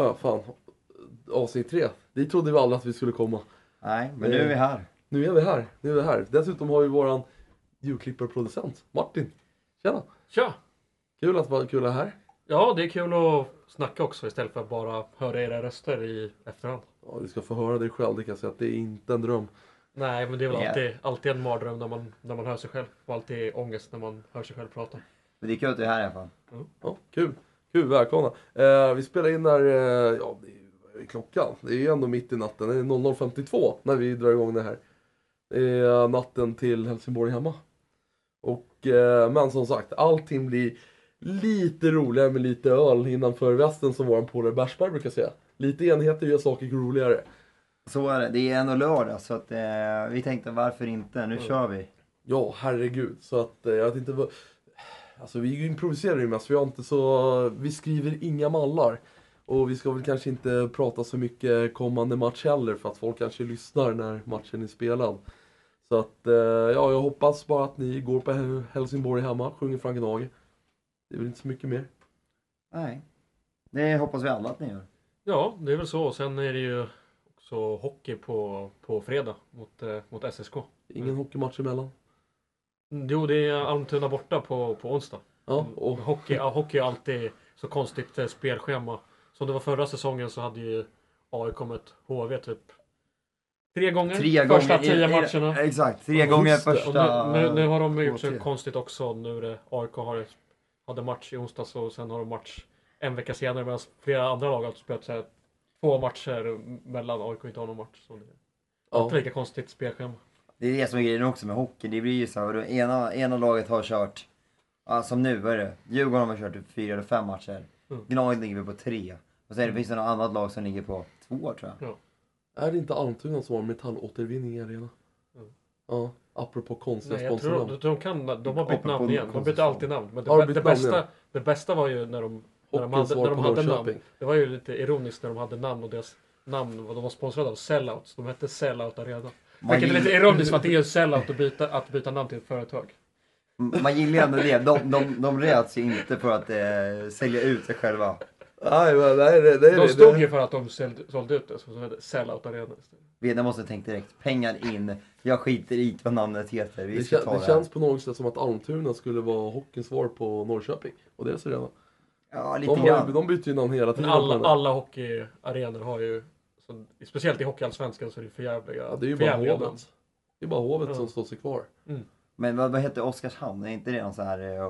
Ja, fan. Avsnitt 3. Det trodde vi aldrig att vi skulle komma. Nej, men nu är vi här. Nu är vi här. Dessutom har vi våran ljudklipparproducent, Martin. Tjena. Tja! Kul att vara här. Ja, det är kul att snacka också istället för att bara höra era röster i efterhand. Ja, du ska få höra dig själv, det kan jag säga att det är inte en dröm. Nej, men det är väl Yeah. alltid en mardröm när man hör sig själv. Och alltid ångest när man hör sig själv prata. Men det är kul att du är här i alla fall. Ja, kul, välkomna. Vi spelar in där, ja, det är klockan. Det är ju ändå mitt i natten, det är 00.52 när vi drar igång det här. Det är natten till Helsingborg hemma. Och, men som sagt, allting blir lite roligare med lite öl innanför västen som våran polare Bärsberg brukar säga. Lite enheter gör saker roligare. Så är det. Det är ändå lördag så att vi tänkte varför inte. Nu kör vi. Ja, herregud. Så att jag vet inte vad... Alltså vi improviserar ju mest. Vi skriver inga mallar. Och vi ska väl kanske inte prata så mycket kommande match heller. För att folk kanske lyssnar när matchen är spelad. Så att ja, jag hoppas bara att ni går på Helsingborg hemma. Sjunger Frank Nage. Det är väl inte så mycket mer. Nej. Det hoppas vi alla att ni gör. Ja, det är väl så. Och sen är det ju också hockey på fredag mot SSK. Ingen hockeymatch emellan. Jo, det är Almtuna borta på onsdag. Ja, Och hockey är alltid så konstigt spelschema. Som det var förra säsongen så hade ju AIK mött HV typ 3 gånger. Första 10 matcherna. Exakt, 3 gånger Just det. första. Och nu har de gjort så 2-3. konstigt också. Nu är det AIK hade match i onsdags och sen har de match en vecka senare. Medan flera andra lag har spelat så här 2 matcher mellan AIK inte har någon match. Så det är alltid lika konstigt spelschema. Det är det som är grejen också med hockey. Det blir ju så här, ena laget har kört, som nu är det. Djurgården har kört typ 4 eller 5 matcher. Gnaget ligger på 3. Och sen finns det något annat lag som ligger på 2 tror jag. Ja. Är det inte Almtuna som har metallåtervinning i arena? Ja, apropå konstiga Nej, jag sponsornamn. tror de har bytt Apropå namn igen. De byter alltid namn. Men Har de bytt namn igen? det bästa var ju när de Hockeyns var på hade namn. Norrköping. Det var ju lite ironiskt när de hade namn och deras namn de var sponsrade av Sellouts. De hette Sellout Arena. Vilket är lite ironiskt för att det är ju Sellout att byta namn till ett företag. Man gillar ju ändå det. De räds ju inte för att sälja ut sig själva. Nej, men det De stod ju för att de sålde ut det. Så hette det Sellout Arena istället. Jag måste tänka direkt. Pengar in. Jag skiter i vad namnet heter. Vi ska ta Det känns på något sätt som att Almtuna skulle vara hockeyns svar på Norrköping. Och det är så redan. Ja, lite grann. De byter ju namn hela tiden. Men alla hockeyarenor har ju, speciellt i hockeyallsvenskan så är det förjävliga. Ja, det är ju bara Hovet. Det är bara Hovet som står sig kvar. Men vad heter Oskarshamn? Är inte det någon så här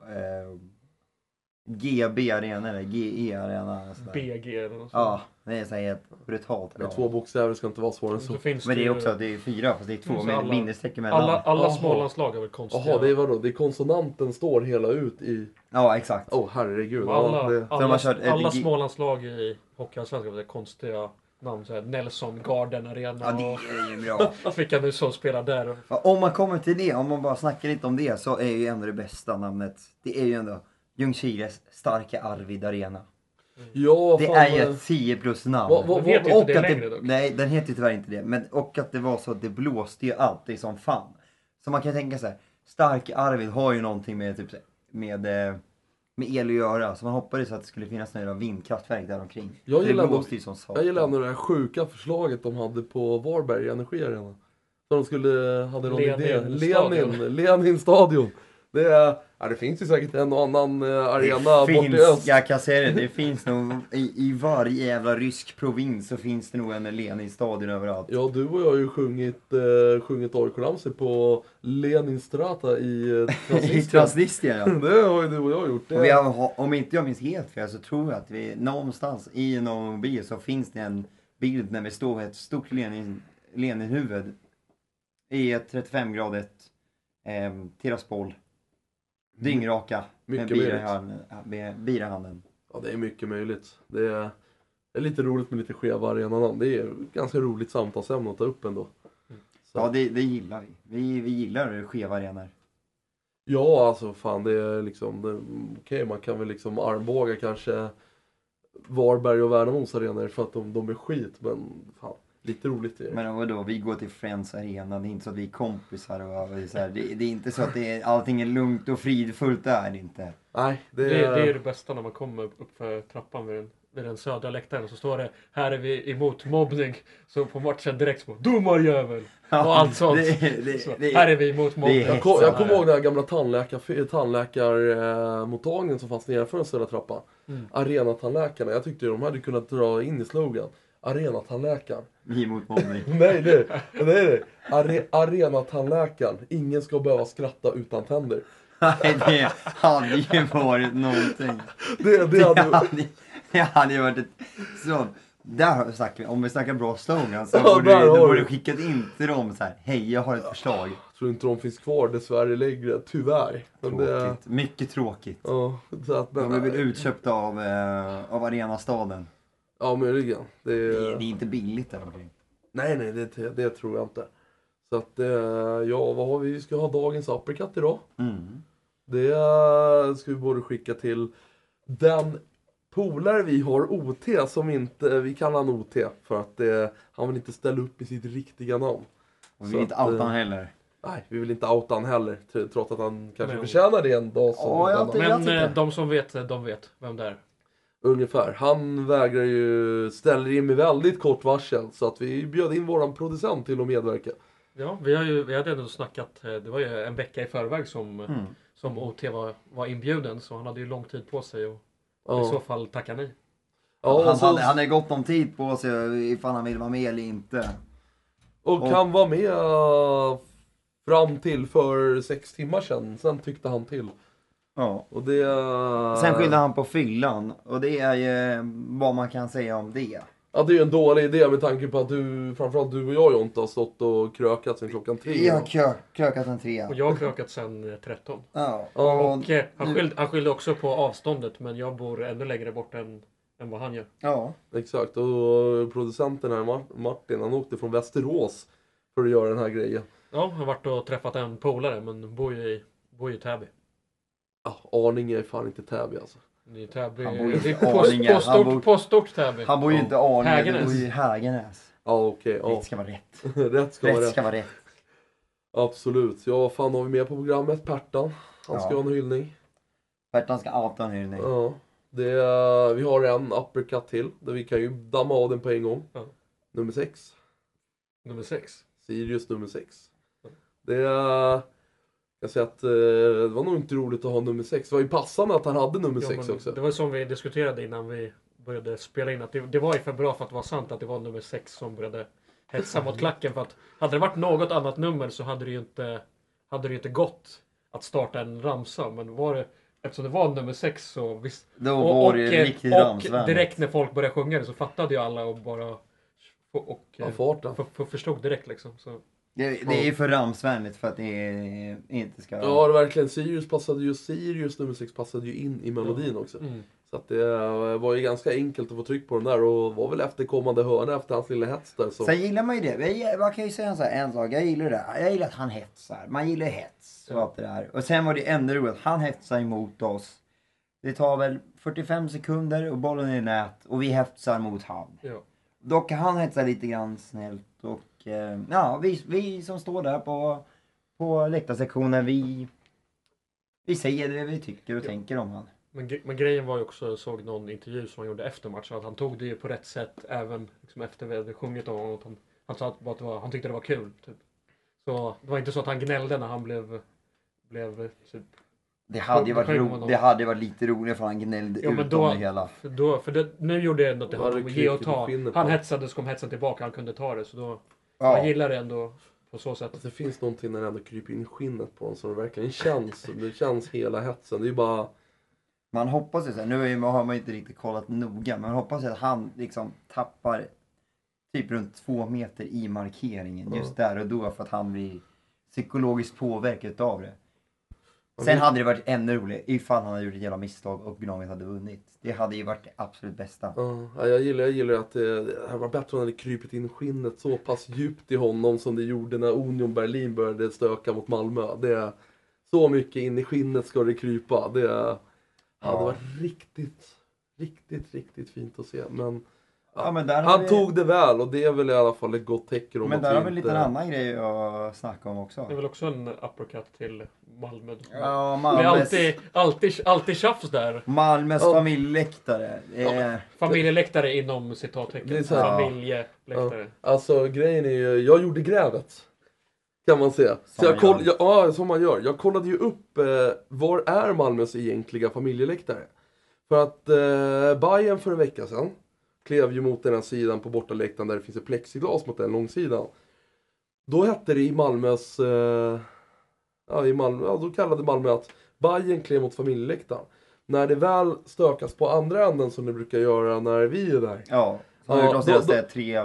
GB arena eller GE arena? BG eller något sånt. Ja, det är så här helt brutalt bra. 2 bokstäver ska inte vara svårare än så. Men det är också, det är 4 fast det är 2 med minderstreck emellan. Alla Smålandslag har väl konstiga. Jaha, det är vadå? Det är konsonanten står hela ut i... Ja, exakt. Herregud. Alla Smålandslag i hockeyallsvenskan har konstiga namn. Så här Nelson Garden Arena. Ja, det är ju bra. Vilka nu som spelar där. Om man kommer till det, om man bara snackar lite om det, så är ju ändå det bästa namnet. Det är ju ändå Ljungskiles Starka Arvid Arena. Ja, det fan, är ju ett 10 plus namn. Den heter ju inte det längre dock. Nej, den heter ju tyvärr inte det. Men, och att det var så att det blåste ju alltid som fan. Så man kan tänka så här, Starka Arvid har ju någonting med typ med el att göra. Så man hoppades att det skulle finnas några vindkraftverk där omkring. Jag gillar ändå det här sjuka förslaget de hade på Varberg Energiarena. Så de hade någon idé. Lenin stadion. Det finns ju säkert en och annan arena bort i öst. Jag kan säga det finns nog i varje jävla rysk provins så finns det nog en Lenin-stadion överallt. Ja, du och jag har ju sjungit AIK-ramsor på Leninstrata i Transnistrien. Ja. Det har ju du och jag gjort. Och vi har, om inte jag minns helt fel så tror jag att vi någonstans i någon bil så finns det en bild när vi står med ett stort Lenin-huvud i ett 35-gradigt Tiraspol. Dyngraka med bira handen. Ja, det är mycket möjligt. Det är lite roligt med lite skeva arenanamn. Det är ganska roligt samtalsämne att ta upp ändå. Så. Ja, det gillar vi. Vi gillar skeva arenor. Ja, alltså fan det är liksom... Okej, man kan väl liksom armbåga kanske Varberg och Värnamos arenor för att de är skit. Men fan, Lite roligt är det. Men vadå, vi går till Friends Arena, det är inte så att vi är kompisar och vi är så här, det är inte så att allting är lugnt och fridfullt, där är det inte. Nej, Det är det bästa när man kommer upp för trappan vid den södra läktaren och så står det här är vi emot mobbning. Så på matchen direkt så domarjävel och allt sånt. Här är vi emot mobbning. Jag kommer ihåg den här gamla tandläkarmottagningen som fanns nedanför den södra trappan. Arenatandläkarna, jag tyckte de hade kunnat dra in i slogan. Arenatandläkaren. Vi emot mobbning. Nej. Arenatandläkaren. Ingen ska behöva skratta utan tänder. Nej, det hade ju varit någonting. Det hade ju varit ett så. Där snackar vi, om vi snackar bra slogan så borde du skickat in till dem så här: hej, jag har ett förslag. Jag tror inte de finns kvar dessvärre längre, tyvärr. Tråkigt. Mycket tråkigt. Ja, så att, de är väl utköpta av Arenastaden. Ja, möjligen. Det är inte billigt där omkring. Nej, det tror jag inte. Så att, ja, vad har vi? Vi ska ha dagens uppercut idag. Det ska vi både skicka till den polare vi har, OT, som inte, vi kallar han OT för att han vill inte ställa upp i sitt riktiga namn. Och vi vill inte outa han heller. Nej, vi vill inte outa han heller, trots att han kanske förtjänar det en dag. Men de som vet, de vet vem det är. Ungefär. Han vägrar ju, ställer in med väldigt kort varsel, så att vi bjöd in våran producent till att medverka. Ja, vi hade ändå snackat, det var ju en vecka i förväg som OT var inbjuden, så han hade ju lång tid på sig och i så fall tacka nej. Ja, han hade gått om tid på sig ifall han vill vara med eller inte. Och kan vara med fram till för 6 timmar sedan. Sen tyckte han till. Ja. Och det, sen skyllde han på fyllan. Och det är ju vad man kan säga om det. Ja, det är ju en dålig idé med tanke på att framförallt du och jag inte har stått och krökat sen klockan 3. Jag har krökat sen 3. Och jag har krökat sen 13. Ja. Och han skyllde också på avståndet, men jag bor ännu längre bort än vad han gör. Ja. Exakt, och producenten här, Martin, han åkte från Västerås för att göra den här grejen. Ja, jag har varit och träffat en polare, men bor ju i Täby. Ja, Arninge är fan inte Täby alltså. Det är Täby. Han bor ju inte Arninge. På stort Täby. Han bor ju inte Arninge, Hägernäs. han bor ju Hägernäs. Ja, okej. Ja. Rätt ska vara rätt. Rätt ska vara rätt. Absolut. Ja, fan har vi med på programmet? Pertan. Han ska ha en hyllning. Pertan ska outa en hyllning. Ja. Vi har en uppercut till. Där vi kan ju damma av den på en gång. Ja. Nummer 6. Nummer 6. Sirius nummer 6. Jag säger att det var nog inte roligt att ha nummer 6. Det var ju passande att han hade nummer 6 också. Det var som vi diskuterade innan vi började spela in. Att det var ju för bra för att vara sant att det var nummer 6 som började hetsa mot klacken. För att hade det varit något annat nummer så hade det ju inte gått att starta en ramsa. Men eftersom det var nummer 6 så visst. Då var det riktigt ramsvänligt. Och direkt när folk började sjunga det så fattade ju alla och bara förstod direkt liksom. Så. Det är för ramsvänligt för att det inte ska... Ja, det verkligen. Sirius nummer 6 passade ju in i melodin också. Så att det var ju ganska enkelt att få tryck på den där. Och var väl efterkommande hörna efter hans lilla hets där. Så. Sen gillar man ju det. Man kan ju säga så här, en sak. Jag gillar det. Jag gillar att han hetsar. Man gillar hets. Och allt det där. Och sen var det ändå roligt att han hetsar emot oss. Det tar väl 45 sekunder och bollen är i nät. Och vi hetsar mot han. Ja. Dock han hetsar lite grann snällt. Och ja, vi som står där på läktarsektionen, vi säger det vi tycker och tänker om han. Men grejen var ju också, jag såg någon intervju som han gjorde efter matchen, att han tog det ju på rätt sätt även liksom efter vi hade sjungit om honom. Han sa att han tyckte det var kul. Typ. Så det var inte så att han gnällde när han blev typ... Det hade varit lite roligt för han gnällde ut om det hela. Nu gjorde jag ändå att det hade ge och ta. Han hetsade så kom hetsen tillbaka, han kunde ta det. Så då man gillar det ändå på så sätt. Alltså, det finns någonting när det ändå kryper in skinnet på honom så det verkligen känns hela hetsen. Det är ju bara... Man hoppas ju så här, nu har man inte riktigt kollat noga, men man hoppas att han liksom tappar typ runt 2 meter i markeringen just där och då för att han blir psykologiskt påverkad av det. Sen hade det varit ännu roligare ifall han hade gjort ett jävla misstag och Gnaget hade vunnit. Det hade ju varit det absolut bästa. Ja, jag gillar att det var bättre om han hade krypit in skinnet så pass djupt i honom som det gjorde när Union Berlin började stöka mot Malmö. Det är så mycket in i skinnet ska det krypa. Det hade varit riktigt fint att se. Men Ja, men där har Han vi... tog det väl och det är väl i alla fall ett gott tecken om Men att där vi har vi inte... lite en annan grej att snacka om också. Det är väl också en uppercut till Malmö. Ja, Det är alltid tjafs där. Malmös Ja. familjeläktare. Familjeläktare inom citattecken. Det är så här- Familjeläktare. Alltså grejen är ju, jag gjorde grävet. Kan man säga. Som man gör. Ja, som man gör. Jag kollade ju upp var är Malmös egentliga familjeläktare. För att Bayern för en vecka sedan klev ju mot den här sidan på bortaläktaren där det finns ett plexiglas mot den långsidan. Då hette det i Malmös... då kallade Malmö att Bayern klev mot familjeläktaren. När det väl stökas på andra änden som det brukar göra när vi är där. Ja, så har det de senaste 3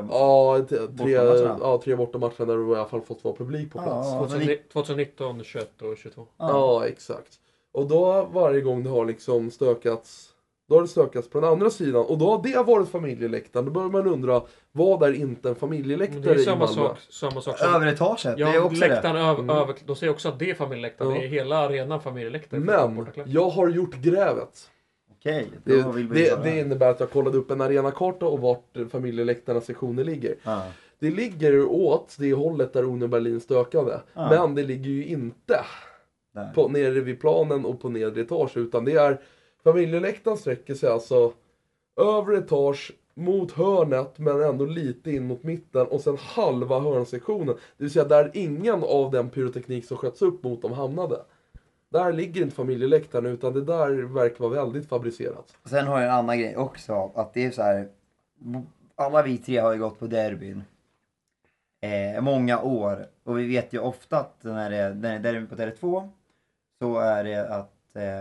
Ja, tre bortamatcher där du i alla fall fått vara publik på plats. Ja. 2019, 21 och 22. Ja, exakt. Och då varje gång det har liksom stökats, då har det stökats på den andra sidan. Och då har det varit familjeläktaren. Då börjar man undra, vad är inte en familjeläktare Det är i samma Malmö? sak. Överetaget, det är Ja, också läktaren det. över, de säger också att det är familjeläktaren. Ja. Det är hela arenan familjeläktare. Men, jag har gjort grävet. Okej, då vill vi göra Det innebär att jag kollade upp en arenakarta och vart familjeläktarnas sektioner ligger. Ja. Det ligger åt det hållet där Union Berlin stökade. Ja. Men det ligger ju inte Där. nere vid planen och på nedre etage. Utan det är, familjeläktaren sträcker sig alltså övre etage mot hörnet men ändå lite in mot mitten. Och sen halva hörnsektionen. Det vill säga där ingen av den pyroteknik som sköts upp mot dem hamnade. Där ligger inte familjeläktaren utan det där verkar vara väldigt fabricerat. Sen har jag en annan grej också. Att det är så här. Alla vi 3 har ju gått på derbyn. Många år. Och vi vet ju ofta att när det är derbyn på Tele2. Så är det att.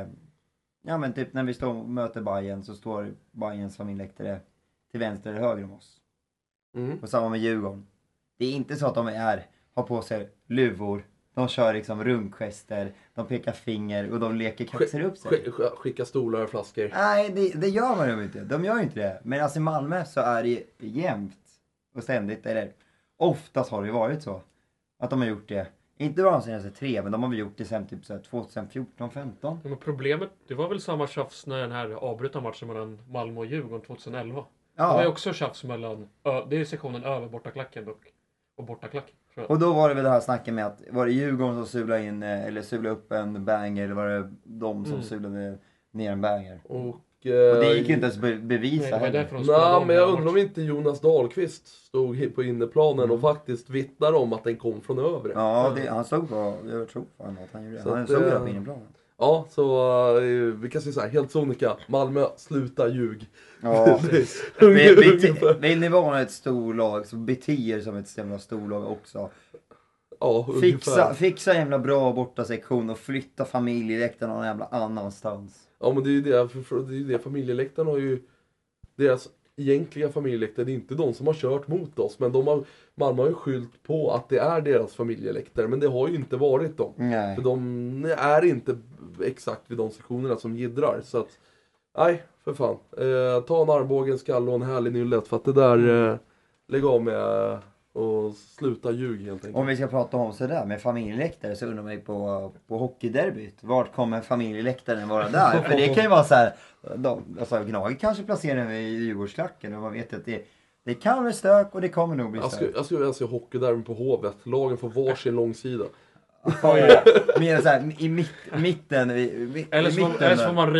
Ja men typ när vi står och möter Bayern. Så står Bayerns familjeläktare till vänster eller höger om oss. Mm. Och samma med Djurgården. Det är inte så att de har på sig luvor. De kör liksom runkgester. De pekar finger och de leker kaxar upp sig. Skicka stolar och flaskor. Nej, det gör man ju inte. De gör ju inte det. Men alltså i Malmö så är det jämt och ständigt, eller oftast har det varit så. Att de har gjort det. Inte bara de senaste 3, men de har väl gjort det sen typ så här 2014, 15. Men problemet, det var väl samma tjafs när den här avbrutna matchen mellan Malmö och Djurgården 2011. Det var ju Ja, också tjafs mellan, det är sektionen över bortaklacken och bortaklacken. Tror jag. och då var det väl det här snacket med att var det Djurgården som sulade in, eller sulade upp en banger, eller var det de som sulade ner en banger? Och Och det gick ju inte ens Nej, bevisa det var heller. därför de spelade Nej, om men jag den undrar om inte Jonas Dahlqvist stod på inneplanen och faktiskt vittnar om att den kom från övre. Ja, han stod på, jag tror fan att han gjorde det. Så Han att, stod där på inneplanen. Ja, så vi kan säga så här, helt sonika. Malmö, sluta ljug. Ja, Ungefär. vill ni vara ett storlag så bete er som ett jävla storlag också. Ja, ungefär. Fixa en jävla bra borta sektion och flytta familjeläktaren någon jävla annanstans. Ja, men det är ju det, det är ju det. Familjeläktaren har ju deras egentliga familjeläktare. Det är inte de som har kört mot oss, men Malmö har ju skyllt på att det är deras familjeläktare, men det har ju inte varit dem. Nej. För de är inte exakt vid de sektionerna som jiddrar. Så att, nej, för fan. Ta en armbåge, en skalle och en härlig nyllet. För att det där, lägg av med och sluta ljug helt enkelt. Om vi ska prata om sådär med familjeläktare så undrar man ju på hockeyderbyt. Vart kommer familjeläktaren vara där? För det kan ju vara så här. Alltså Gnager kanske placerar den vid Djurgårdsklacken och man vet att det kan bli stök och det kommer nog bli stök. Jag skulle vilja se hockey där på Hovet. Lagen får varsin långsida. Mer så här, i mitten. Eller så får man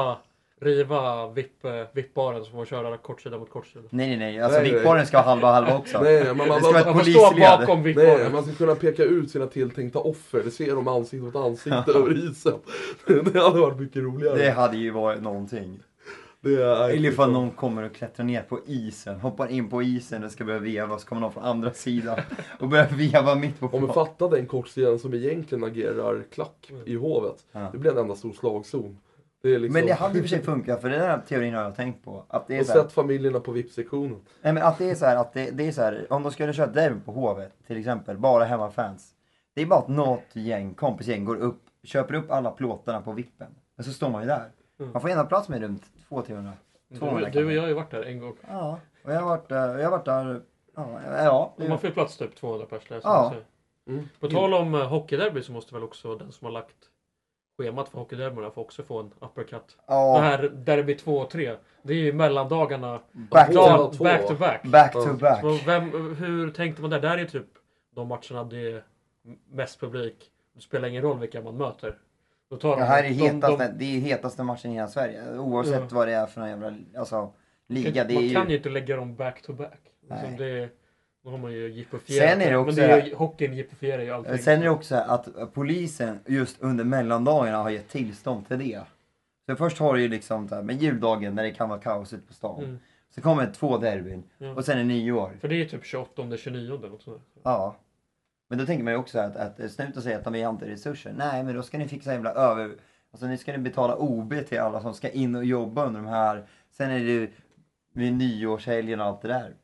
riva vippbaren så får man köra kortsida mot kortsida. Nej. Alltså Nej. vippbaren ska ha halva också. Nej, men Det ska vara ett Man får stå polisled. bakom vippbaren. Nej, man ska kunna peka ut sina tilltänkta offer. Det ser de ansikte mot ansikte över isen. Det hade varit mycket roligare. Det hade ju varit någonting. Det är Eller ifall någon kommer och klättrar ner på isen. Hoppar in på isen och ska börja veva. Så kommer någon från andra sidan och börjar veva mitt på Om vi plan. fattar den kortsidan som egentligen agerar klack i Hovet. Ja. Det blir en enda stor slagzon. Det är liksom... Men det hade i och för sig funkat, för den här teorin har jag tänkt på. Att det är Och så här, sett familjerna på VIP-sektionen. nej, men att det är så här, att det är så här, om de skulle köra derby på Hovet till exempel, bara hemmafans. Det är bara att något kompisgäng går upp, köper upp alla plåtarna på vippen. Och så står man ju där. Man får ena plats med runt 200-300. Du och jag har ju varit där en gång. Ja, och jag har varit där, ja. Och man får ju plats typ 200 pers där. Ja. På tal om hockeyderby så måste väl också den som har lagt schemat för hockeyderbyna får också få en uppercut. Det Ja, här derby 2 och 3. Det är ju mellandagarna. back Dag, to back to back. back. To back. Så hur tänkte man där? Där är typ de matcherna det är mest publik. Det spelar ingen roll vilka man möter. Då tar Det här är det är hetaste matchen i hela Sverige. Oavsett vad det är för någon jävla liga. Det är man ju... kan ju inte lägga dem back to back. Nej. Liksom då har man ju jippifierat. Sen är det också men det är ju, hockeyn jippifierar ju allting. Sen är det också att polisen just under mellandagarna har gett tillstånd till det. Så först har du ju liksom med juldagen när det kan vara kaos ute på stan. Så kommer 2 derbyn och sen är nyår. För det är typ 28-29 också. Ja. Men då tänker man ju också att snuten säger att de har inte resurser. Nej, men då ska ni fixa jävla över... Alltså nu ska ni betala OB till alla som ska in och jobba under de här. Sen är det vid nyårshelgen och allt det där.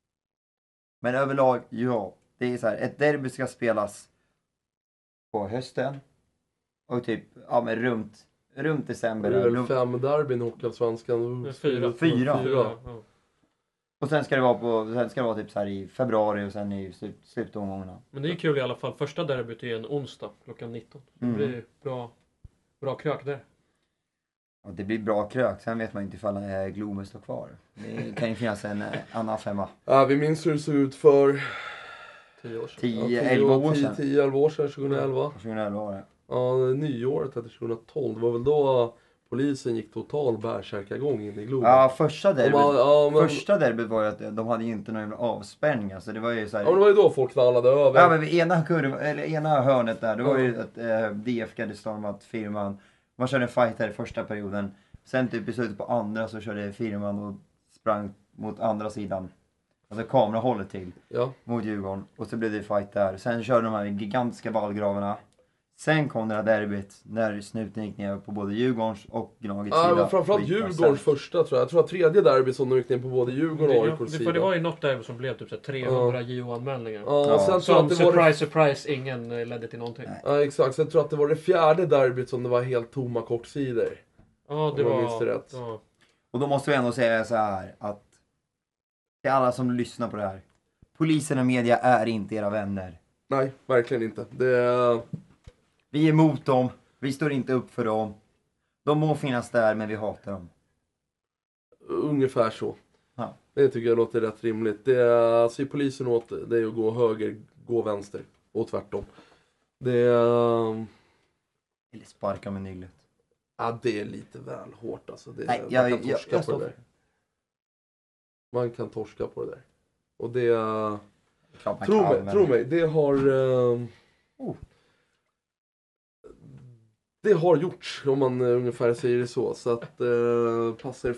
Men överlag, ja. Det är så här, ett derby ska spelas på hösten. Och typ, men runt december. Det är väl 5 derbyn i Hockeyallsvenskan. 4. Ja. Och sen ska det vara typ så här i februari och sen i slutomgångarna. Men det är kul i alla fall. Första derbyt är en onsdag klockan 19. Det blir bra krök där. Och det blir bra krök. Sen vet man inte ifall Globen står kvar. Det kan ju finnas en annan 5. Ja, vi minns hur det såg ut för 10 år sedan. 10-11 år sedan. 10-11 år sedan, 2011. 2011 var det. Ja, nyåret hette 2012. Det var väl då polisen gick total bärsärkagång in i Globen. Ja, första derbyt var ju att de hade ju inte några avspärrningar. Så det var ju så här... Ja, men det var ju då folk knallade över. Ja, men vid ena hörnet där, då var ju att DFK hade stormat firman. Man körde en fight här i första perioden. Sen typ i slutet på andra så körde firman och sprang mot andra sidan. Alltså kamerahållet till. Ja. Mot Djurgården. Och så blev det fight där. Sen körde de här gigantiska vallgravarna. Sen kom det här derbyt när snuten gick ner på både Djurgårdens och Gnagets sida. Ja, men framförallt Djurgårdens första tror jag. Jag tror att tredje derby som de gick ner på både Djurgården och AIKs sida. Det var ju något derby som blev typ 300 JO-anmälningar. Ja, sen tror som att det var surprise, ingen ledde till någonting. Nej. Ja, exakt. Sen tror jag att det var det fjärde derbyt som det var helt tomma kortsidor. Ja, det var... Rätt. Ja. Och då måste vi ändå säga så här att till alla som lyssnar på det här. Polisen och media är inte era vänner. Nej, verkligen inte. Vi är emot dem. Vi står inte upp för dem. De må finnas där, men vi hatar dem. Ungefär så. Ja. Det tycker jag låter rätt rimligt. Det är, säger polisen åt det är att gå höger, gå vänster. Och tvärtom. Det är... Eller sparka med nyglet. Ja, det är lite väl hårt alltså. Nej, man kan torska på det där. Man kan torska på det där. Och det... Tro mig, det har... Det har gjorts, om man ungefär säger det så. Så att passa er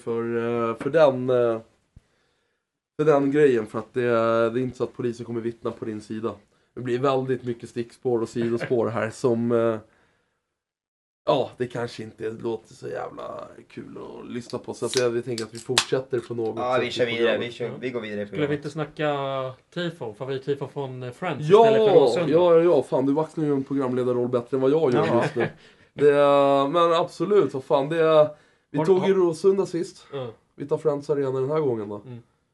för den grejen. För att det är inte så att polisen kommer vittna på din sida. Det blir väldigt mycket stickspår och sidospår här som... Ja, det kanske inte låter så jävla kul att lyssna på. Så att vi tänker att vi fortsätter på något sätt. Vi kör vidare, vi går vidare. Skulle vi inte snacka tifon? Favorit-tifon från Friends istället för Råsunda? Ja, fan du vaxlar ju en programledarroll bättre än vad jag gör just nu. Men absolut, vad fan vi tog ju Råsunda sist. Vi tar Friends Arena den här gången då.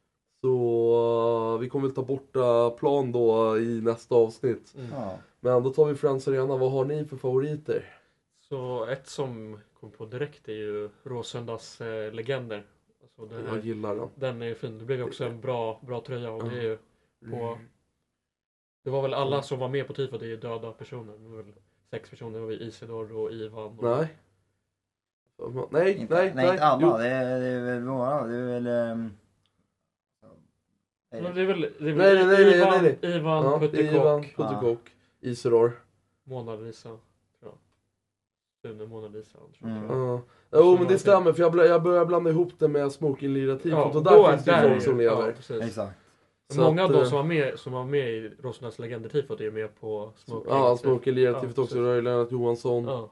Så vi kommer väl ta borta plan då i nästa avsnitt. Men då tar vi Friends Arena. Vad har ni för favoriter? Så ett som kom på direkt är ju Råsundas legender. Alltså jag gillar den. Den är ju fin. Det blev ju också en bra tröja. Och det är ju på... Det var väl alla som var med på tifo, det är ju döda personer. Det var väl 6 personer. Det var Isidor och Ivan. Och... Nej, inte alla. Det är väl några. Det är väl Ivan Puttekok, Isidor, Mona Lisa. Mona Lisa. Jo, men det stämmer för jag börjar blanda ihop det med Smoking Lira-tifot och där finns det folk som lever. Exakt. Många av de som var med i Råsundas legender-tifot är ju med på Smoking. Ja, Smoking Lira-tifot också. Det är Lennart Johansson.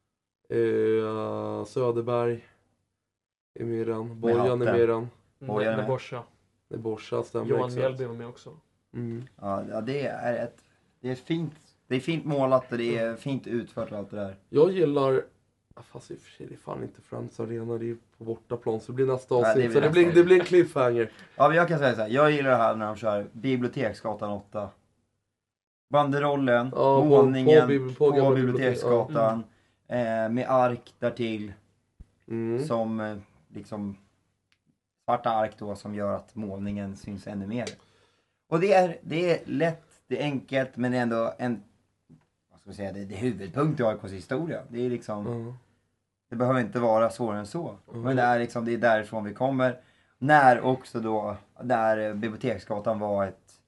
Söderberg är med i den. Bojan är med i den. Neborsa stämmer. Johan Mjällby var med också. Ja, det är fint målat och det är fint utfört och allt det där. Jag gillar... Fast i och för sig, det är fan inte Friends Arena, det är på bortaplan. Så det blir nästa avsnitt. Så det blir en cliffhanger. Ja, men jag kan säga så här. Jag gillar det här när de kör Biblioteksgatan 8. Banderollen, målningen på Biblioteksgatan. Med ark därtill. Mm. Som liksom svarta ark då som gör att målningen syns ännu mer. Och det är lätt, det är enkelt, men ändå en, vad ska man säga, det är huvudpunkt i AIKs historia. Det är liksom, det behöver inte vara svårare än så. Men det är liksom, det är därifrån vi kommer. När också då, där Biblioteksgatan var ett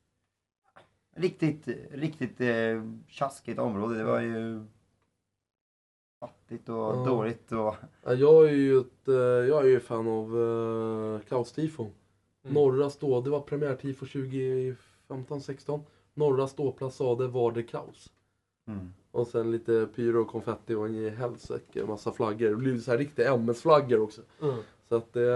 riktigt tjaskigt område. Det var ju fattigt och dåligt och... Jag är ju fan av Klaus Tifo. Norra stå, det var premiärtifo 2015-16. Norra ståplats var det Klaus. Och sen lite pyro och konfetti och en helsike, massa flaggor. Det blev så här riktiga MS-flaggor också. Så att det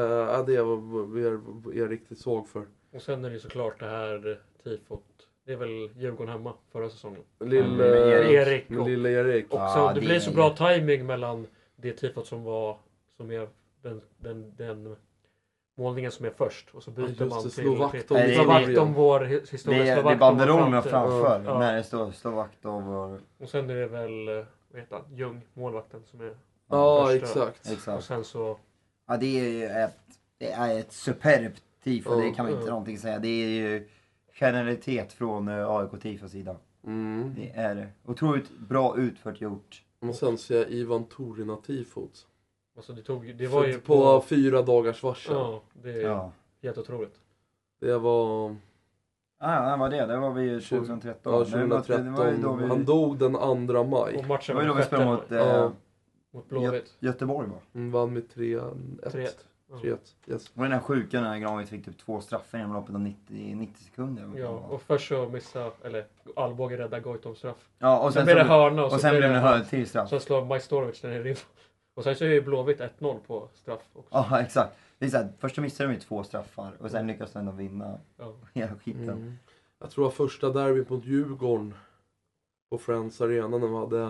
är jag riktigt svag för. Och sen är det såklart det här tifot. Det är väl Djurgården hemma förra säsongen. Lille Erik. Och så det blir så bra timing mellan det tifot som är den målningen som är först. Och så byter man till slå vakt om vår historia. Det är banderollerna framför när det står slå vakt om vår... Och sen är det väl, vad heter han? Ljung, målvakten som är första. Exakt. Och sen så... Ja, det är ett superbt tifo, det kan man inte någonting säga. Det är ju generalitet från AIK-tifos sida. Det är otroligt bra utfört gjort. Och sen ser jag Ivan Torina-tifot. Alltså det var ju på 4 dagars varsel. Ja, det är helt otroligt. Det var... Ja, var det? Det var vi 2013. Ja, 2013. Han dog den 2 maj. Och matchen var ju då vi spelade mot Blåvitt. Göteborg va? Vann med 3-1. 3-1, yes. Och den här sjuka när Granvik fick typ 2 straffar inom loppet av 90 sekunder. Ja, och först så Alvbåge rädda Goitom straff. Ja, och sen blev det hörna. Och sen blev det hörna till straff. Sen slår Majstorovic den i rim. Och sen så är ju Blåvitt 1-0 på straff också. Ja, exakt. Det är så här, först missade de 2 straffar och sen lyckas de ändå vinna hela skiten. Jag tror att första derbyt mot Djurgården på Friends Arena när de hade... Jag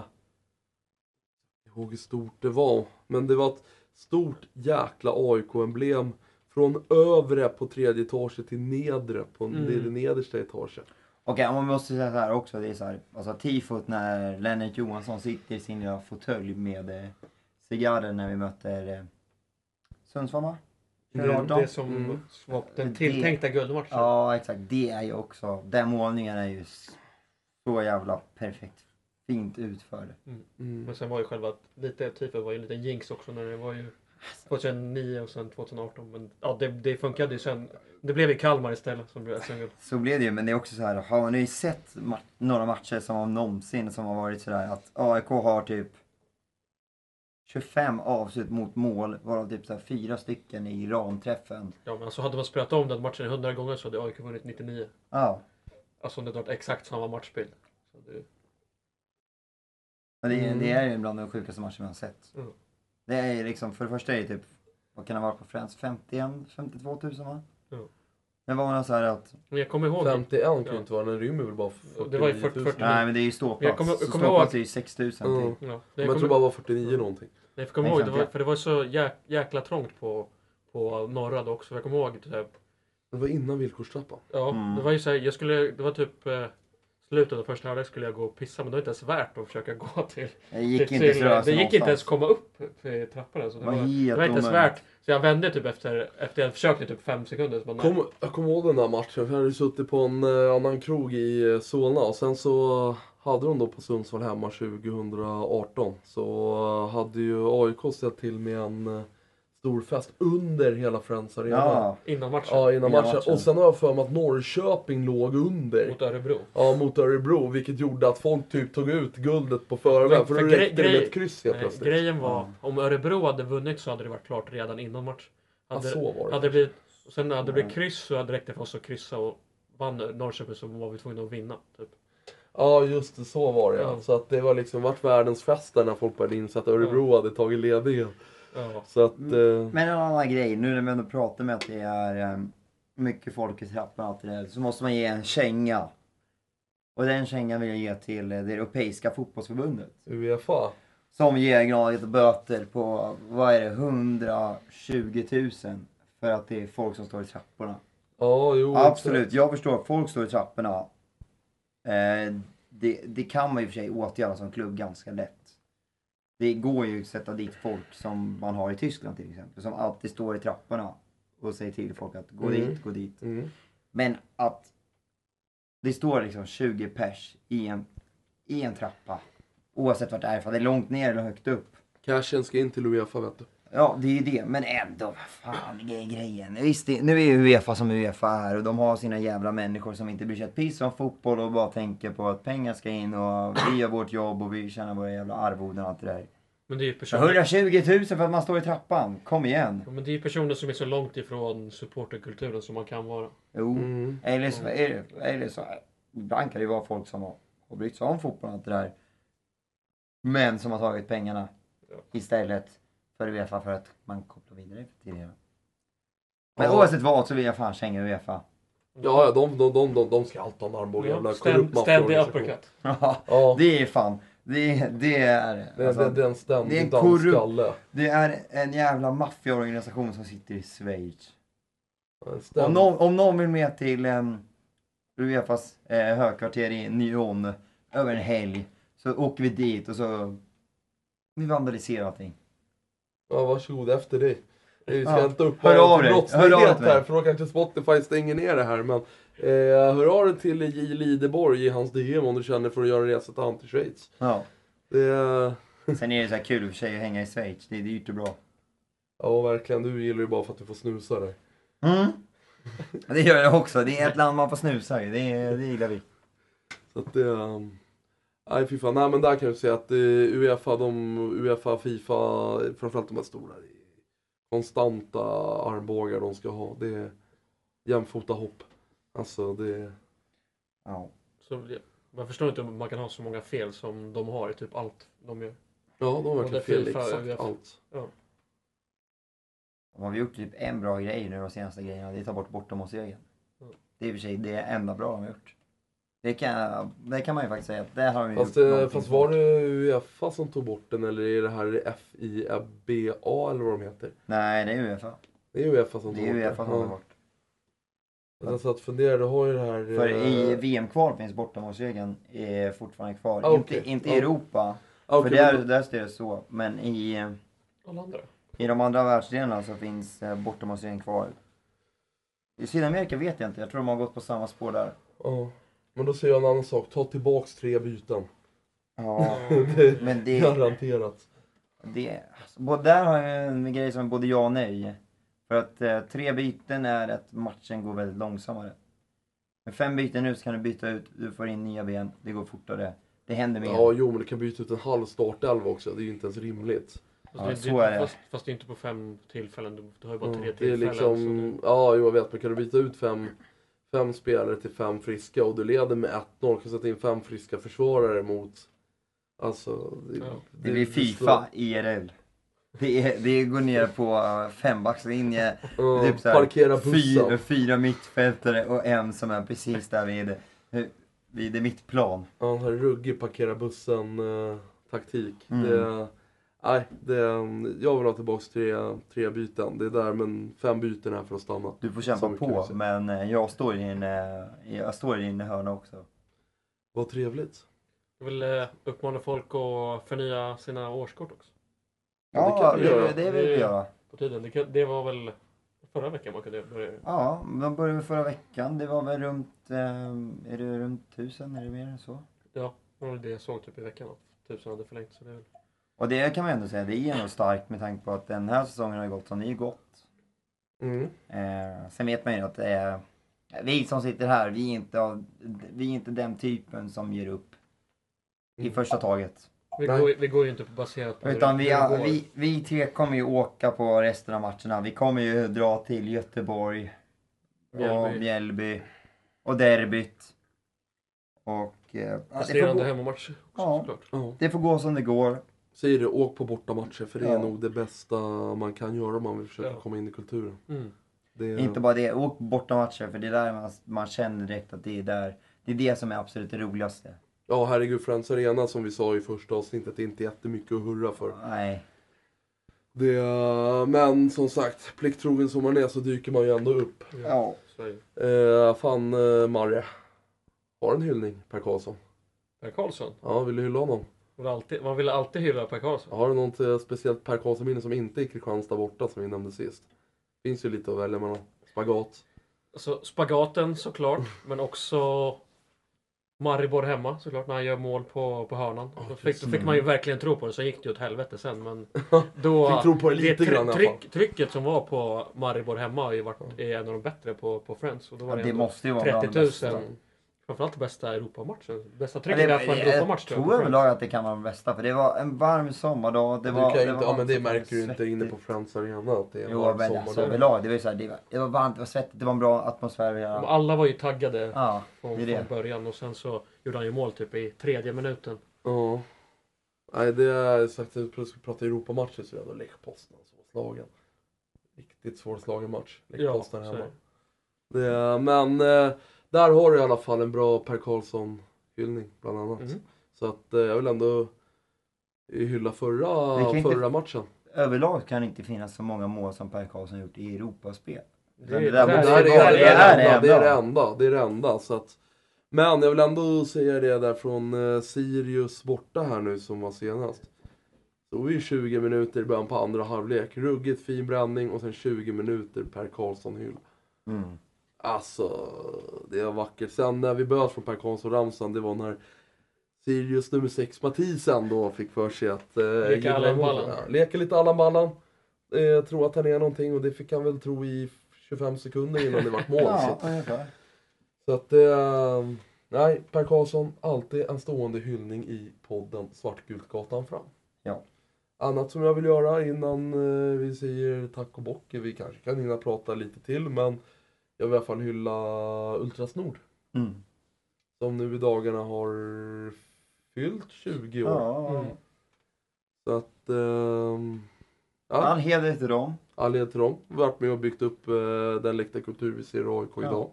ihåg hur stort det var. Men det var ett stort jäkla AIK-emblem från övre på 3:e etaget till nedre på det nedersta etaget. Okej, man måste säga så här också. Det är så här, alltså tifot när Lennart Johansson sitter i sin lilla fåtölj med cigarrer när vi möter Sundsvall, va? Det som var den tilltänkta guldmatchen. Ja, exakt. Det är ju också, den målningen är ju så jävla perfekt. Fint utförd. Men sen var ju själva, lite tifot var ju en liten jinx också när det var ju 2009 och sen 2018. Men ja, det funkade ju sen. Det blev i Kalmar istället som blev SM-guld. Så blev det ju, men det är också så här, har ni sett några matcher som någonsin som har varit sådär att AIK har typ 25 avslut mot mål, varav typ så här 4 stycken i ramträffen. Ja, men alltså hade man spelat om den matchen 100 gånger så hade AIK vunnit 99. Ja. Alltså om det varit exakt samma matchbild. Så men det är ju bland de sjukaste matcherna jag har sett. Det är liksom, för det första är det typ, vad kan det vara på Friends? 52 000 va? Men var man så här att... Jag kommer ihåg... 51 kan ju inte vara, den rymmer väl bara 49 det var ju 40. Nej, men det är ju ståplats. Jag kommer ståplats är ju 6 000 till. Men jag tror bara var 49 någonting. Nej, jag kommer ihåg, för det var så jäkla trångt på norra då också. Jag kommer ihåg det. Det var innan villkorstrappan. Ja, det var ju så här, det var typ slutet av första halvlek skulle jag gå och pissa, men det var inte ens värt att försöka gå till. Det gick inte ens komma upp för trapporna, så det var inte ens värt. Så jag vände typ efter jag försökte typ 5 sekunder. Så jag kommer ihåg den där matchen, för jag hade suttit på en annan krog i Solna och sen så hade de då på Sundsvall hemma 2018 så hade ju AIK ställt till med en stor fest under hela Friends Arena. Ja. Innan matchen. Ja, innan matchen. Och sen har jag för mig att Norrköping låg under. Mot Örebro. Ja, mot Örebro. Vilket gjorde att folk typ tog ut guldet på förväg. För då räckte det med ett kryss helt plötsligt. Grejen var, om Örebro hade vunnit så hade det varit klart redan innan match. Så var det. Sen hade det blivit kryss så hade det räckt för oss att kryssa och vann Norrköping så var vi tvungna att vinna. Typ. Ja, just det. Så var det. Ja. Så att det var liksom vart världens fest där när folk började inse att Örebro hade tagit ledningen. Ja. Så att, Men en annan grej, nu när vi ändå pratar med att det är mycket folk i trappan och allt det där, så måste man ge en känga. Och den kängan vill jag ge till det europeiska fotbollsförbundet. UEFA. Som ger Gnaget böter på, vad är det, 120 000 för att det är folk som står i trapporna. Ja, jo. Absolut, exakt. jag förstår att folk står i trapporna. Det kan man i och för sig åtgärda som klubb ganska lätt. Det går ju att sätta dit folk som man har i Tyskland till exempel. Som alltid står i trapporna och säger till folk att gå dit, gå dit. Men att det står liksom 20 pers i en trappa. Oavsett vart det är, för det är långt ner eller högt upp. Cashen ska in till Uefa, vet du. Ja, det är ju det. Men ändå, vad fan är grejen? Visst, nu är ju Uefa som Uefa är. Och de har sina jävla människor som inte bryr sig ett piss om fotboll. Och bara tänker på att pengar ska in och vi gör vårt jobb och vi tjänar våra jävla arvoden och allt det där. Men det är ju personer... 120 000 för att man står i trappan. Kom igen. Ja, men det är ju personer som är så långt ifrån supporterkulturen som man kan vara. Jo, eller så ibland kan det ju vara folk som har brytt sig om fotboll och allt det där. Men som har tagit pengarna istället för Uefa för att man kopplar vidare tidigare. Men oavsett vad så vill jag fan känga Uefa. Ja, de ska alltid ha en armbåge. Jävla korrupt ständig uppercut. Ja, det är fan. Det är en ständig dansskalle. Det är en jävla maffiaorganisation som sitter i Schweiz. Om någon vill med till Uefas högkvarter i Nyon över en helg så åker vi dit och så vi vandaliserar allting. Ja, varsågod efter dig. Vi ska inte upp hör av dig här, för då kanske Spotify stänger ner det här. Men hör av dig till J. Lideborg i hans DM om du känner för att göra en resa till Anti-Schweiz. Ja. Sen är det så här kul för sig att hänga i Schweiz. Det är dyrt och bra. Ja, verkligen. Du gillar ju bara för att du får snusa där. Det gör jag också. Det är ett land man får snusa i. Det gillar vi. Så att det... nej, fy fan. Nej, men där kan jag säga att UEFA, FIFA, framförallt de här stora, konstanta armbågar de ska ha. Det är jämfota hopp. Alltså, det... Ja. Så, man förstår inte om man kan ha så många fel som de har i typ allt de gör. Ja, de har verkligen fel FIFA, exakt UEFA. allt. Ja. De har gjort typ en bra grej nu de senaste grejerna. Det är att ta bort bortamålsregeln. Det är i och för sig det enda bra de har gjort. Det kan man ju faktiskt säga att det har de gjort. Fast var det UEFA som tog bort den eller är det här FIBA eller vad de heter? Nej, det är UEFA. Det är UEFA som tog bort det. Det är UEFA som tog bort. Jag satt och funderade, du har ju det här... För i VM-kval finns bortamålsregeln fortfarande kvar. Inte i Europa. För där står det så. Men i de andra världsdelarna så finns bortamålsregeln kvar. I Sydamerika vet jag inte. Jag tror de har gått på samma spår där. Ja. Men då säger jag en annan sak. Ta tillbaks 3 byten. Ja, men det... Garanterat. Där har jag en grej som är både ja och nej. För att 3 byten är att matchen går väldigt långsammare. Med 5 byten nu så kan du byta ut, du får in nya ben, det går fortare. Det händer mer. Ja, jo, men du kan byta ut en halv startelva också. Det är ju inte ens rimligt. Fast det är inte på 5 tillfällen. Du har ju bara 3 tillfällen. Det är liksom, ja, jag vet. Men kan du byta ut 5 spelare till 5 friska och du leder med 1-0 kan sätta in 5 friska försvarare mot... Alltså... Det blir FIFA IRL. Det går ner på 5-backslinje. Typ parkera bussen. 4 mittfältare och en som är precis där vid det mittplan. Ja, den här ruggig parkera bussen taktik. Jag vill ha tillbaka 3 byten. Det är där, men 5 byten är för att stanna. Du får kämpa på, men jag står i din hörna också. Vad trevligt. Jag vill uppmana folk att förnya sina årskort också. Ja, det vill vi göra. På tiden. Det var väl förra veckan man kunde börja? Ja, man började förra veckan. Det var väl runt 1000, är det mer än så? Ja, det var det jag såg typ i veckan. 1000 hade förlängt, så det är väl... Och det kan man ändå säga, det är ändå starkt med tanke på att den här säsongen har gått som det är gått. Sen vet man ju att vi som sitter här, vi är inte den typen som ger upp i första taget. Vi går ju inte baserat på utan vi 3 kommer ju åka på resten av matcherna. Vi kommer ju dra till Göteborg och Mjällby och derbyt. Och resterande hemmamatcher. Ja, det får gå som det går. Säger det, åk på bortamatcher för det är nog det bästa man kan göra om man vill försöka komma in i kulturen. Inte bara det, åk på bortamatcher för det är där man känner direkt att det är det som är absolut det roligaste. Ja, herregud, Friends Arena som vi sa i första avsnittet, det är inte jättemycket att hurra för. Nej. Men som sagt, plikttrogen som man är så dyker man ju ändå upp. Ja. Marre. Har en hyllning, Per Karlsson. Per Karlsson? Ja, vill du hylla honom? Man vill alltid hylla Per Karlsson. Har du något speciellt Per Karlsson-minne som inte är Kristianstad borta som vi nämnde sist? Finns ju lite att välja mellan. Spagat. Alltså, spagaten såklart, men också Maribor hemma såklart, när han gör mål på hörnan. Då fick man ju verkligen tro på det, så gick det ju åt helvete sen. Men då, Fick tro på det lite grann i alla fall. trycket som var på Maribor hemma har ju varit en av de bättre på Friends. Och då var Det måste ju vara 30 000. Framförallt bästa Europamatchen. Bästa trycket Ja, på en Europamatch. Jag tror överlag att det kan vara den bästa, för det var en varm sommardag. Men det märker du inte inne på Friends Arena att det är en varm sommardag. Alltså, överlag, det var så här, det var varmt, det var svettigt, det var en bra atmosfär. Ja. Alla var ju taggade från början, och sen så gjorde han ju mål typ i 3:e minuten. Ja. Nej, det är sagt att vi ska prata Europamatcher så är det Lech Poznan svårslagen. Riktigt svårslagen match. Lech Poznan hemma. Men där har du i alla fall en bra Per Karlsson-hyllning bland annat. Så att jag vill ändå hylla förra matchen. Överlag kan det inte finnas så många mål som Per Karlsson gjort i Europaspel. Det är det enda. Så att, men jag vill ändå säga det där från Sirius borta här nu som var senast. Så var ju 20 minuter i början på andra halvlek. Ruggigt fin bränning och sen 20 minuter Per Karlsson-hyll. Alltså, det var vackert. Sen när vi började från Per Karlsson-ramsan, det var när Sirius nummer 6 Mathisen då fick för sig att leka lite Allan Ballan. Tror att han är någonting, och det fick han väl tro i 25 sekunder innan det var mål. Så att nej, Per Karlsson, alltid en stående hyllning i podden Svartgult gatan fram. Ja. Annat som jag vill göra innan vi säger tack och bock, vi kanske kan hinna prata lite till, men jag vill i alla fall hylla Ultrasnord. Som nu i dagarna har fyllt 20 år. Så att all heder till dem. All heder till dem. Varit med och byggt upp den läktarkultur vi ser i AIK idag.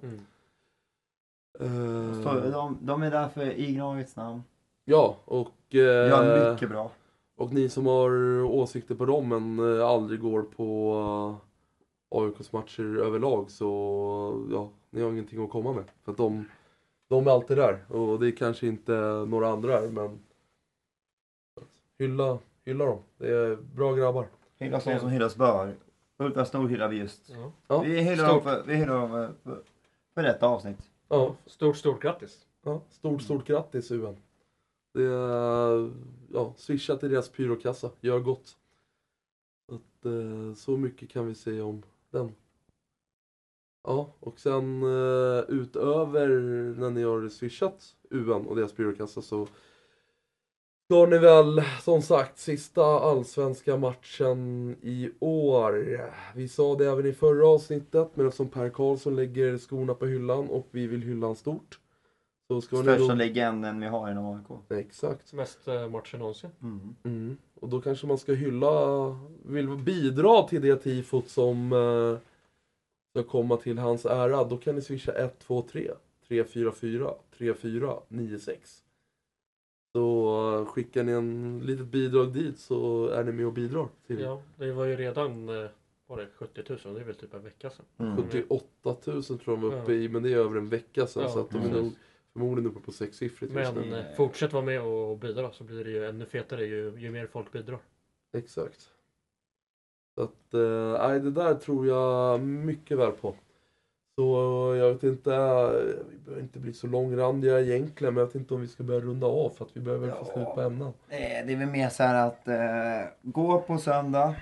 De är där för i Gnagets namn. Ja, och gör mycket bra. Och ni som har åsikter på dem men aldrig går på AIKs matcher överlag, så ja, ni har ingenting att komma med. För att de är alltid där. Och det är kanske inte några andra här, men hylla dem. Det är bra grabbar. Hylla sånt som hyllas bör. Ultrasnord hyllar vi just. Vi hyllar dem för detta avsnitt. Ja. Stort grattis. Ja, stort grattis UN. Det är, swisha till deras pyrokassa. Gör gott. Att, så mycket kan vi säga om den. Ja, och sen utöver när ni har swishat UN och deras pyrokassa, så har ni väl som sagt sista allsvenska matchen i år. Vi sa det även i förra avsnittet, men eftersom Per Karlsson lägger skorna på hyllan och vi vill hylla han stort, så ska största legenden vi har inom AIK. Exakt. Mest matcher någonsin. Och då kanske man ska vill bidra till det tifot som ska komma till hans ära. Då kan ni swisha 123 344 3496. Så skickar ni en litet bidrag dit, så är ni med och bidrar till. Ja, det var ju redan 70 000, det är väl typ en vecka sedan. 78 000 tror jag de var uppe i, men det är över en vecka sedan, så att de är nog förmodligen uppe på 6-siffrigt. Men fortsätt vara med och bidra, så blir det ju ännu fetare ju mer folk bidrar. Exakt. Så att, det där tror jag mycket väl på. Så jag vet inte, vi behöver inte bli så långrandiga egentligen, men jag vet inte om vi ska börja runda av, för att vi behöver få slut på ämnen. Det är väl mer så här att gå på söndag.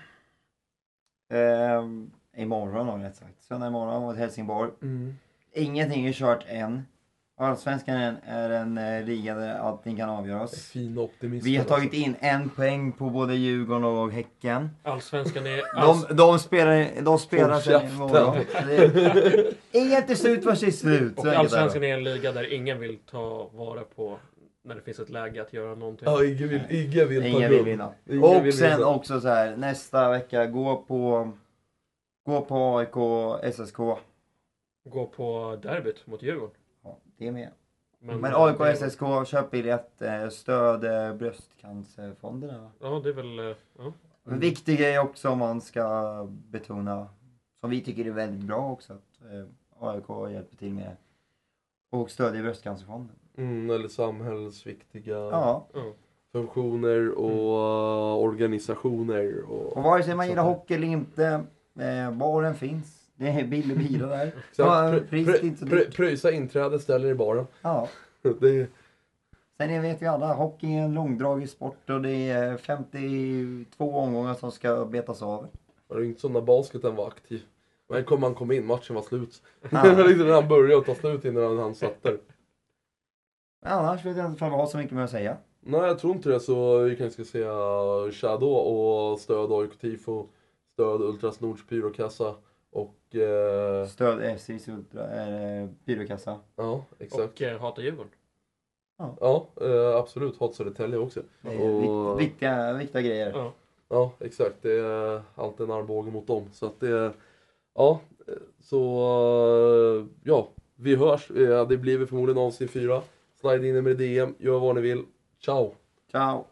Imorgon då, rätt sagt. Söndag imorgon mot Helsingborg. Ingenting är kört än. Allsvenskan är en liga där allting kan avgöras. Fin optimism. Vi har tagit in 1 poäng på både Djurgården och Häcken. Allsvenskan är... De spelar sen imorgon. Inget till slut var till slut. Och Allsvenskan är en liga där ingen vill ta vara på när det finns ett läge att göra någonting. Ja, ingen vill vinna. Och sen också så här, nästa vecka gå på AIK SSK. Gå på derbyt mot Djurgården. Ja, det är med. Men AIK och SSK, köp biljett, stöd bröstcancerfonderna. Ja, det är väl... En viktig grej också om man ska betona, som vi tycker är väldigt bra också, att AIK hjälper till med och stödjer bröstcancerfonden. Eller samhällsviktiga... Ja. funktioner och organisationer. Och vare sig man gillar sånt hockey eller inte, var den finns. Det är billig bira där. Exakt. Ja, priset är inte så dyrt. Pröjsa inträde, ställer i baren. Ja. Det, Sen vet vi alla, hockey är en långdragig sport och det är 52 omgångar som ska betas av. det är inte som när basketen var aktiv. Men man kom in, matchen var slut. Ja. Det var liksom när han började och ta slut innan han satt där. Annars vet jag inte om jag har så mycket mer att säga. Nej, jag tror inte det, så vi kanske ska säga Shadow och stöd AIK Tifo, stöd Ultras Nords Pyrokassa och... Stöd SJs Ultra, Pyrokassa. ja, exakt. Och hata Djurgården. Ja, absolut. Hat Södertälje också. Det är Och, viktiga grejer. Ja. ja, exakt. Det är alltid en armbåge mot dem. Så att det... Ja, så... Ja, vi hörs. Det blir förmodligen avsnitt 4. Slide in med DM, gör vad ni vill. Ciao! Ciao!